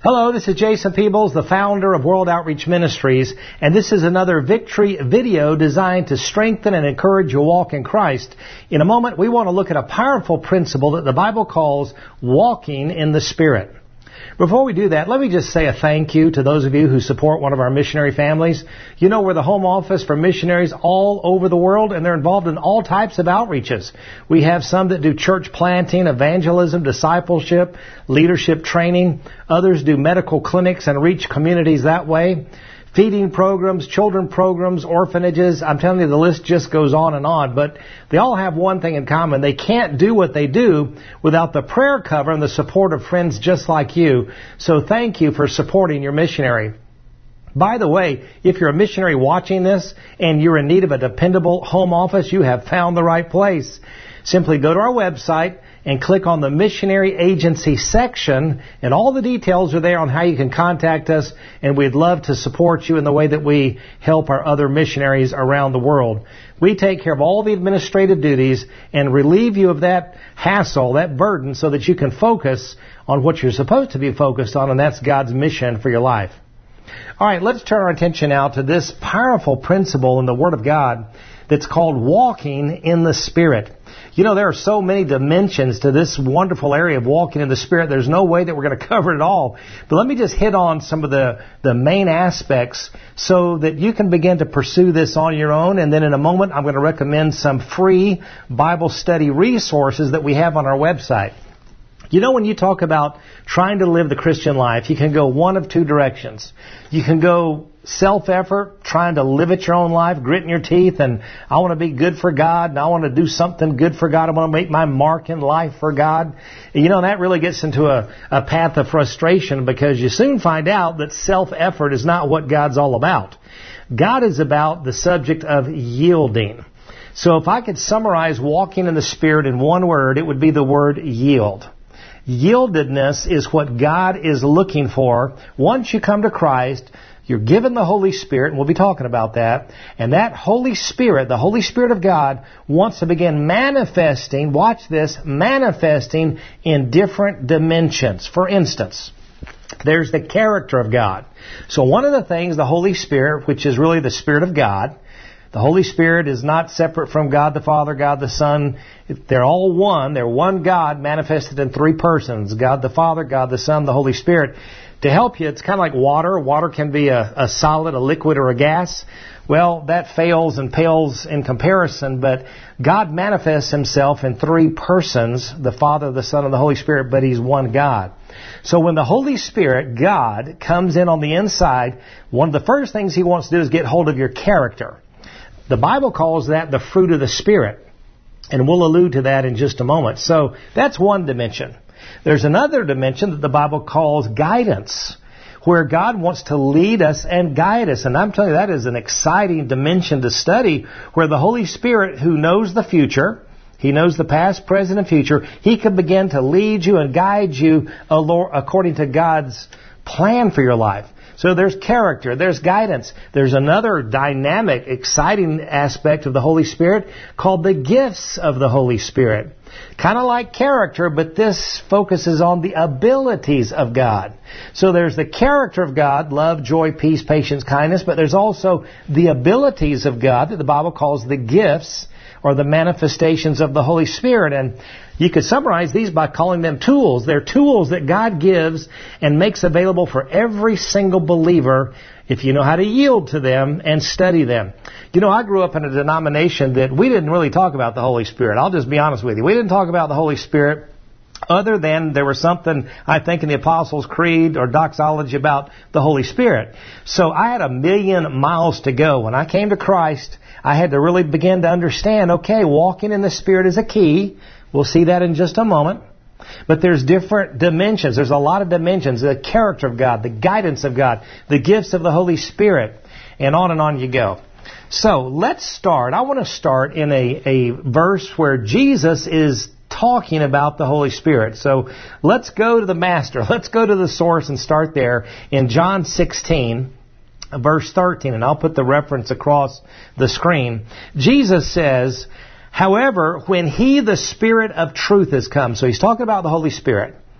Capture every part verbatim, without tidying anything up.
Hello, this is Jason Peebles, the founder of World Outreach Ministries, and this is another Victory video designed to strengthen and encourage your walk in Christ. In a moment, we want to look at a powerful principle that the Bible calls walking in the Spirit. Before we do that, let me just say a thank you to those of you who support one of our missionary families. You know, we're the home office for missionaries all over the world, and they're involved in all types of outreaches. We have some that do church planting, evangelism, discipleship, leadership training. Others do medical clinics and reach communities that way. Feeding programs, children programs, orphanages. I'm telling you, the list just goes on and on. But they all have one thing in common. They can't do what they do without the prayer cover and the support of friends just like you. So thank you for supporting your missionary. By the way, if you're a missionary watching this and you're in need of a dependable home office, you have found the right place. Simply go to our website and click on the Missionary Agency section, and all the details are there on how you can contact us, and we'd love to support you in the way that we help our other missionaries around the world. We take care of all the administrative duties and relieve you of that hassle, that burden, so that you can focus on what you're supposed to be focused on, and that's God's mission for your life. All right, let's turn our attention now to this powerful principle in the Word of God that's called walking in the Spirit. You know, there are so many dimensions to this wonderful area of walking in the Spirit. There's no way that we're going to cover it all. But let me just hit on some of the, the main aspects so that you can begin to pursue this on your own. And then in a moment, I'm going to recommend some free Bible study resources that we have on our website. You know, when you talk about trying to live the Christian life, you can go one of two directions. You can go self-effort, trying to live it your own life, gritting your teeth, and I want to be good for God, and I want to do something good for God. I want to make my mark in life for God. You know, that really gets into a, a path of frustration because you soon find out that self-effort is not what God's all about. God is about the subject of yielding. So if I could summarize walking in the Spirit in one word, it would be the word yield. Yieldedness is what God is looking for. Once you come to Christ, you're given the Holy Spirit, and we'll be talking about that. And that Holy Spirit, the Holy Spirit of God, wants to begin manifesting, watch this, manifesting in different dimensions. For instance, there's the character of God. So one of the things, the Holy Spirit, which is really the Spirit of God, the Holy Spirit is not separate from God the Father, God the Son. They're all one. They're one God manifested in three persons. God the Father, God the Son, the Holy Spirit. To help you, it's kind of like water. Water can be a, a solid, a liquid, or a gas. Well, that fails and pales in comparison, but God manifests Himself in three persons, the Father, the Son, and the Holy Spirit, but He's one God. So when the Holy Spirit, God, comes in on the inside, one of the first things He wants to do is get hold of your character. The Bible calls that the fruit of the Spirit, and we'll allude to that in just a moment. So that's one dimension. There's another dimension that the Bible calls guidance, where God wants to lead us and guide us. And I'm telling you, that is an exciting dimension to study, where the Holy Spirit, who knows the future, He knows the past, present, and future, He can begin to lead you and guide you according to God's plan for your life. So there's character, there's guidance. There's another dynamic, exciting aspect of the Holy Spirit called the gifts of the Holy Spirit. Kind of like character, but this focuses on the abilities of God. So there's the character of God, love, joy, peace, patience, kindness, but there's also the abilities of God that the Bible calls the gifts or the manifestations of the Holy Spirit. And you could summarize these by calling them tools. They're tools that God gives and makes available for every single believer if you know how to yield to them and study them. You know, I grew up in a denomination that we didn't really talk about the Holy Spirit. I'll just be honest with you. We didn't talk about the Holy Spirit other than there was something, I think, in the Apostles' Creed or doxology about the Holy Spirit. So I had a million miles to go. When I came to Christ, I had to really begin to understand, okay, walking in the Spirit is a key. We'll see that in just a moment. But there's different dimensions. There's a lot of dimensions. The character of God, the guidance of God, the gifts of the Holy Spirit, and on and on you go. So let's start. I want to start in a, a verse where Jesus is talking about the Holy Spirit. So let's go to the Master. Let's go to the source and start there in John sixteen, verse thirteen. And I'll put the reference across the screen. Jesus says, however, when He, the Spirit of truth, has come. So He's talking about the Holy Spirit.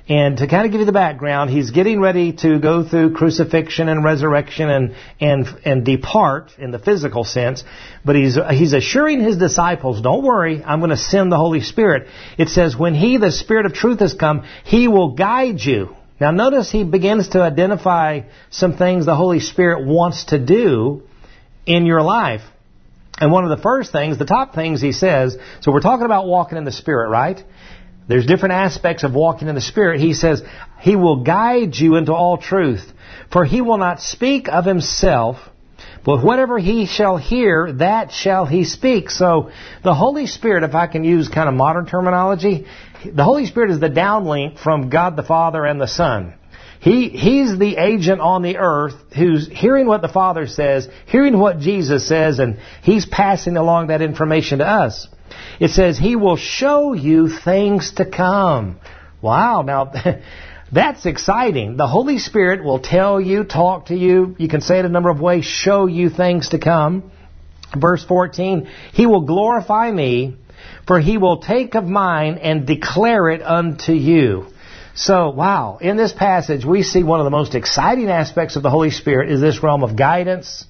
And to kind of give you the background, he's getting ready to go through crucifixion and resurrection and and and depart in the physical sense. But he's he's assuring his disciples, don't worry, I'm going to send the Holy Spirit. It says, when he, the Spirit of truth, has come, he will guide you. Now notice he begins to identify some things the Holy Spirit wants to do in your life. And one of the first things, the top things he says, so we're talking about walking in the Spirit, right? There's different aspects of walking in the Spirit. He says, he will guide you into all truth. For he will not speak of himself, but whatever he shall hear, that shall he speak. So the Holy Spirit, if I can use kind of modern terminology, the Holy Spirit is the downlink from God the Father and the Son. He He's the agent on the earth who's hearing what the Father says, hearing what Jesus says, and he's passing along that information to us. It says, he will show you things to come. Wow, now that's exciting. The Holy Spirit will tell you, talk to you. You can say it a number of ways, show you things to come. Verse fourteen, he will glorify me, for he will take of mine and declare it unto you. So, wow, in this passage we see one of the most exciting aspects of the Holy Spirit is this realm of guidance,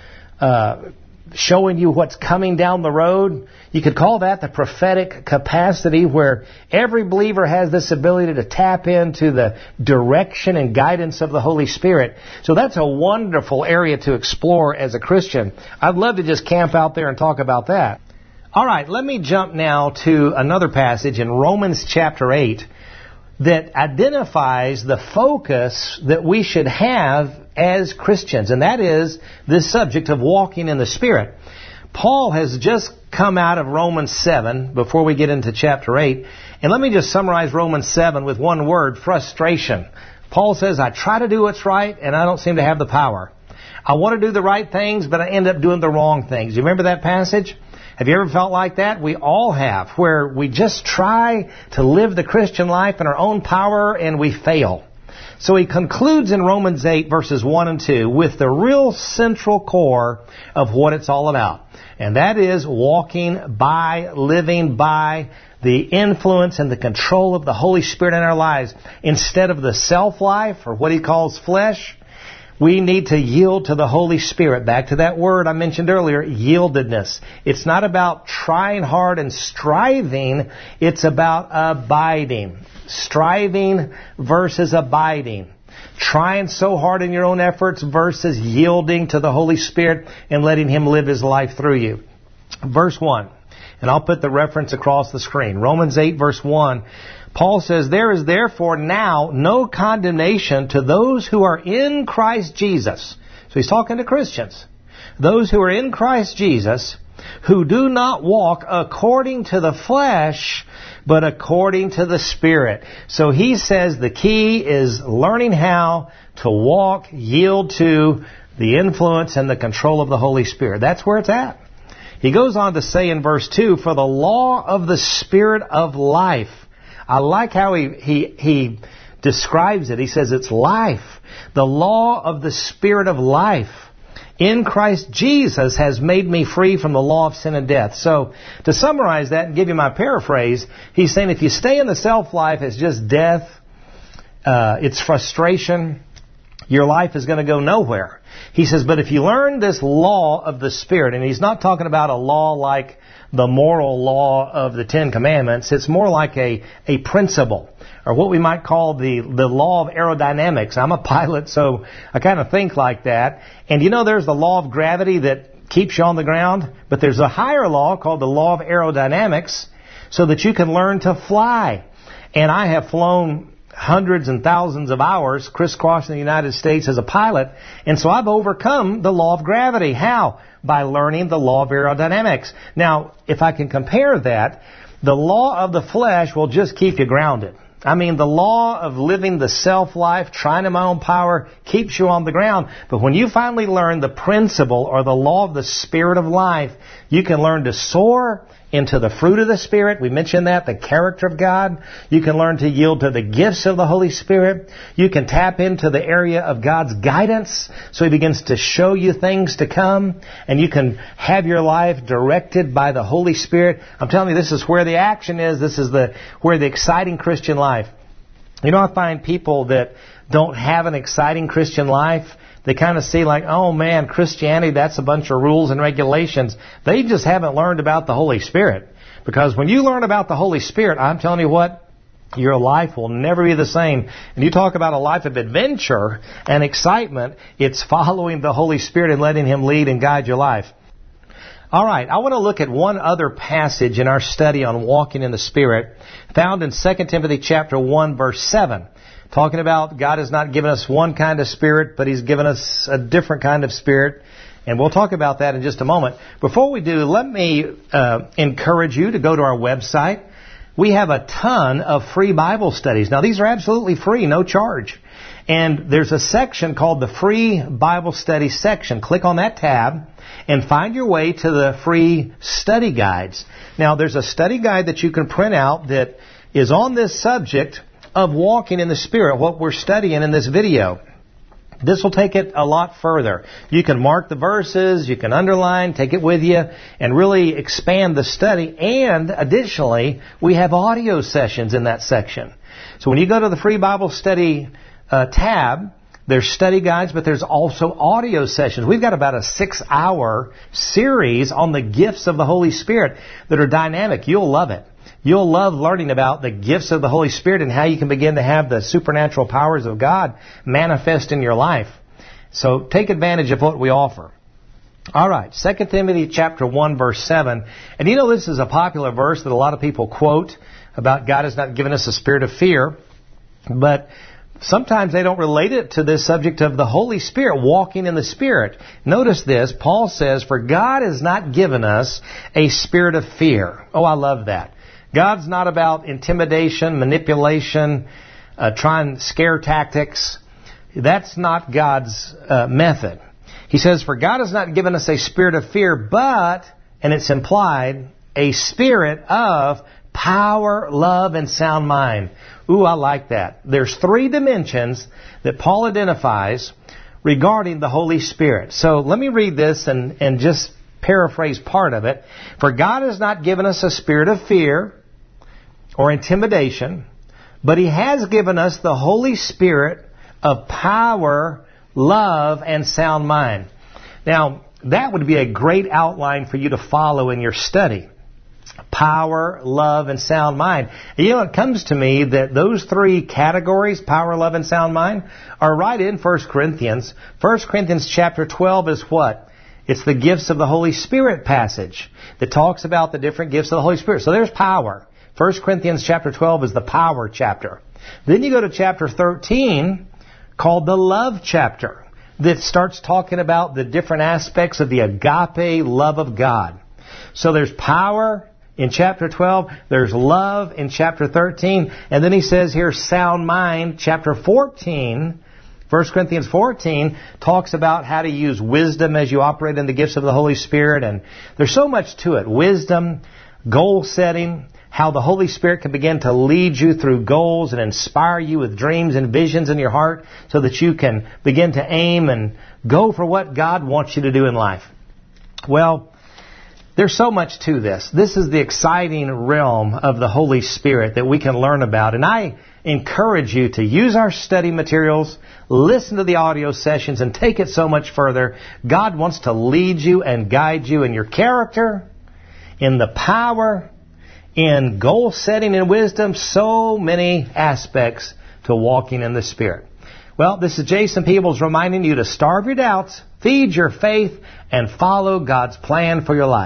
uh, showing you what's coming down the road. You could call that the prophetic capacity, where every believer has this ability to tap into the direction and guidance of the Holy Spirit. So that's a wonderful area to explore as a Christian. I'd love to just camp out there and talk about that. All right, let me jump now to another passage in Romans chapter eight that identifies the focus that we should have as Christians, and that is this subject of walking in the Spirit. Paul has just come out of Romans seven before we get into chapter eight, and let me just summarize Romans seven with one word: frustration. Paul says, I try to do what's right, and I don't seem to have the power. I want to do the right things, but I end up doing the wrong things. You remember that passage? Have you ever felt like that? We all have, where we just try to live the Christian life in our own power and we fail. So he concludes in Romans eight, verses one and two, with the real central core of what it's all about. And that is walking by, living by the influence and the control of the Holy Spirit in our lives. Instead of the self-life, or what he calls flesh, we need to yield to the Holy Spirit. Back to that word I mentioned earlier, yieldedness. It's not about trying hard and striving. It's about abiding. Striving versus abiding. Trying so hard in your own efforts versus yielding to the Holy Spirit and letting Him live His life through you. Verse one. And I'll put the reference across the screen. Romans eight, verse one. Paul says, there is therefore now no condemnation to those who are in Christ Jesus. So he's talking to Christians. Those who are in Christ Jesus, who do not walk according to the flesh, but according to the Spirit. So he says the key is learning how to walk, yield to the influence and the control of the Holy Spirit. That's where it's at. He goes on to say in verse two, for the law of the Spirit of life. I like how he, he, he describes it. He says it's life. The law of the Spirit of life in Christ Jesus has made me free from the law of sin and death. So to summarize that and give you my paraphrase, he's saying if you stay in the self-life, it's just death, uh, it's frustration, your life is going to go nowhere. He says, but if you learn this law of the Spirit, and he's not talking about a law like the moral law of the Ten Commandments, it's more like a, a principle, or what we might call the, the law of aerodynamics. I'm a pilot, so I kind of think like that. And you know there's the law of gravity that keeps you on the ground, but there's a higher law called the law of aerodynamics so that you can learn to fly. And I have flown hundreds and thousands of hours crisscrossing the United States as a pilot, and so I've overcome the law of gravity. How? By learning the law of aerodynamics. Now, if I can compare that, the law of the flesh will just keep you grounded. I mean, the law of living the self-life, trying in my own power, keeps you on the ground. But when you finally learn the principle or the law of the Spirit of life, you can learn to soar into the fruit of the Spirit. We mentioned that, the character of God. You can learn to yield to the gifts of the Holy Spirit. You can tap into the area of God's guidance, so He begins to show you things to come, and you can have your life directed by the Holy Spirit. I'm telling you, this is where the action is. This is the where the exciting Christian life. You know, I find people that don't have an exciting Christian life, they kind of see like, oh man, Christianity, that's a bunch of rules and regulations. They just haven't learned about the Holy Spirit. Because when you learn about the Holy Spirit, I'm telling you what, your life will never be the same. And you talk about a life of adventure and excitement, it's following the Holy Spirit and letting Him lead and guide your life. All right, I want to look at one other passage in our study on walking in the Spirit, found in Second Timothy chapter one, verse seven. Talking about God has not given us one kind of spirit, but He's given us a different kind of spirit. And we'll talk about that in just a moment. Before we do, let me uh, encourage you to go to our website. We have a ton of free Bible studies. Now, these are absolutely free, no charge. And there's a section called the Free Bible Study section. Click on that tab and find your way to the free study guides. Now, there's a study guide that you can print out that is on this subject of walking in the Spirit, what we're studying in this video. This will take it a lot further. You can mark the verses, you can underline, take it with you, and really expand the study. And additionally, we have audio sessions in that section. So when you go to the Free Bible Study uh, tab, there's study guides, but there's also audio sessions. We've got about a six-hour series on the gifts of the Holy Spirit that are dynamic. You'll love it. You'll love learning about the gifts of the Holy Spirit and how you can begin to have the supernatural powers of God manifest in your life. So take advantage of what we offer. All right, Second Timothy chapter one, verse seven. And you know this is a popular verse that a lot of people quote about God has not given us a spirit of fear. But sometimes they don't relate it to this subject of the Holy Spirit, walking in the Spirit. Notice this, Paul says, for God has not given us a spirit of fear. Oh, I love that. God's not about intimidation, manipulation, uh, trying scare tactics. That's not God's uh, method. He says, for God has not given us a spirit of fear, but, and it's implied, a spirit of power, love, and sound mind. Ooh, I like that. There's three dimensions that Paul identifies regarding the Holy Spirit. So let me read this and, and just paraphrase part of it. For God has not given us a spirit of fear or intimidation, but He has given us the Holy Spirit of power, love, and sound mind. Now, that would be a great outline for you to follow in your study. Power, love, and sound mind. You know, it comes to me that those three categories, power, love, and sound mind, are right in First Corinthians. First Corinthians chapter twelve is what? It's the gifts of the Holy Spirit passage that talks about the different gifts of the Holy Spirit. So there's power. First Corinthians chapter twelve is the power chapter. Then you go to chapter thirteen, called the love chapter, that starts talking about the different aspects of the agape love of God. So there's power in chapter twelve, there's love in chapter thirteen, and then he says here sound mind, chapter fourteen. First Corinthians fourteen talks about how to use wisdom as you operate in the gifts of the Holy Spirit, and there's so much to it. Wisdom, goal setting, how the Holy Spirit can begin to lead you through goals and inspire you with dreams and visions in your heart so that you can begin to aim and go for what God wants you to do in life. Well, there's so much to this. This is the exciting realm of the Holy Spirit that we can learn about. And I encourage you to use our study materials, listen to the audio sessions, and take it so much further. God wants to lead you and guide you in your character, in the power, in goal setting and wisdom, so many aspects to walking in the Spirit. Well, this is Jason Peebles reminding you to starve your doubts, feed your faith, and follow God's plan for your life.